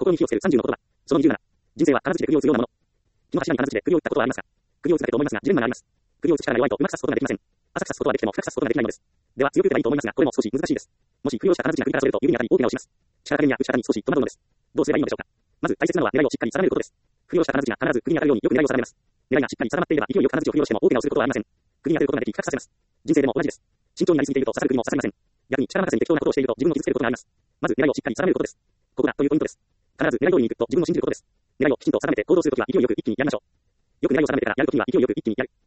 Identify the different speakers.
Speaker 1: 心に火をつける30の言葉。その27。人生は金槌で釘を打つようなもの。木の柱に金槌で釘を打ったことはありますか？釘を打つだけと思いますが、ジレンマがあります。釘を打つ力が弱いとうまく刺すことができません。浅く刺すことはできても深く刺すことができないのです。では強く打てばいいと思いますが、これも少し難しいです。もし釘をした金槌が首からそれると指に当たり大怪我をします。力加減や打ち方に少し戸惑うのです。どうすればいいのでしょうか。まず大切なのは狙いをしっかり定めることです。釘をした金槌が必ず釘に当たるようによく狙いを定めます。狙いがしっかり定まっていれば勢いよく金槌を振り下ろしても大怪我をすることはありません。釘に当てることができ深く刺せます。人生でも同じです。慎重になりすぎていると刺さる釘も刺さりません。逆に力任せに適当なことをしていると自分を傷つけることがあります。まず狙いをしっかり定めることです。ここがというポイントです。必ず狙い通りに行くと自分を信じることです。狙いをきちんと定めて行動するときは勢いよく一気にやりましょう。よく狙いを定めてからやるときには勢いよく一気にやる。